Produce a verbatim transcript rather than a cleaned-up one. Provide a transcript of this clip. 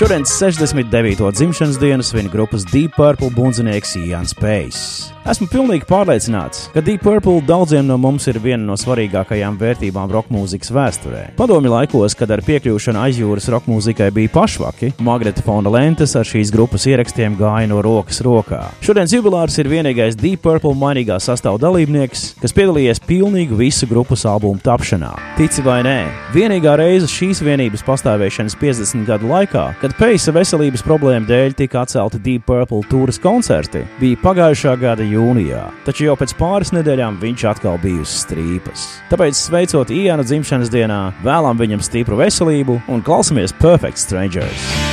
Šodien sešdesmit devīto dzimšanas dienu svin grupas Deep Purple bundzinieks Ians Paice. Esmu pilnīgi pārliecināts, ka Deep Purple daudziem no mums ir viena no svarīgākajām vērtībām rokmūzikas vēsturē. Padomju laikos, kad ar piekļūšanu aizjūras rokmūzikai bija pašvaki, magnetofona lentes ar šīs grupas ierakstiem gāja no rokas rokā. Šodienas jubilārs ir vienīgais Deep Purple mainīgā sastāva dalībnieks, kas piedalījies pilnīgi visu grupas albumu tapšanā. Tici vai nē, vienīgā reize šīs vienības pastāvēšanas piecdesmit gadu laikā, kad Paisa veselības problēmu dēļ tika atcelti Deep Purple tūras koncerti, bija pagājušā gada jūnijā, taču jau pēc pāris nedēļām viņš atkal bija uz strīpas. Tāpēc sveicot Ianu dzimšanas dienā, vēlam viņam stipru veselību un klausamies Perfect Strangers.